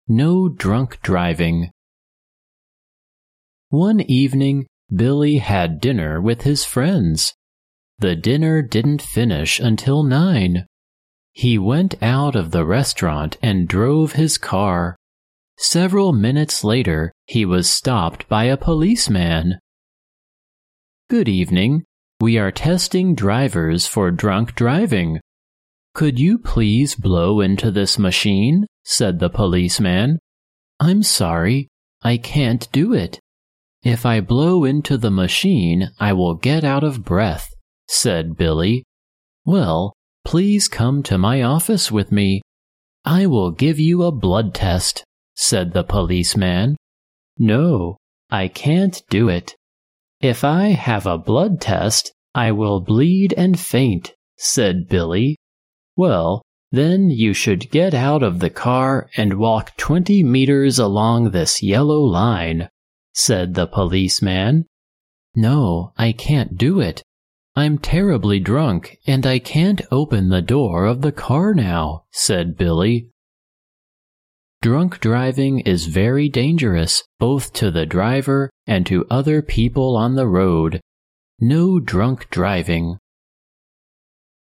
No drunk driving. One evening, Billy had dinner with his friends. The dinner didn't finish until 9. He went out of the restaurant and drove his car. Several minutes later, he was stopped by a policeman. "Good evening. We are testing drivers for drunk driving. Could you please blow into this machine?" said the policeman. "I'm sorry, I can't do it. If I blow into the machine, I will get out of breath," said Billy. "Well, please come to my office with me. I will give you a blood test," said the policeman. "No, I can't do it. If I have a blood test, I will bleed and faint," said Billy. "Well, then you should get out of the car and walk 20 meters along this yellow line," said the policeman. "No, I can't do it. I'm terribly drunk and I can't open the door of the car now," said Billy. Drunk driving is very dangerous, both to the driver and to other people on the road. No drunk driving.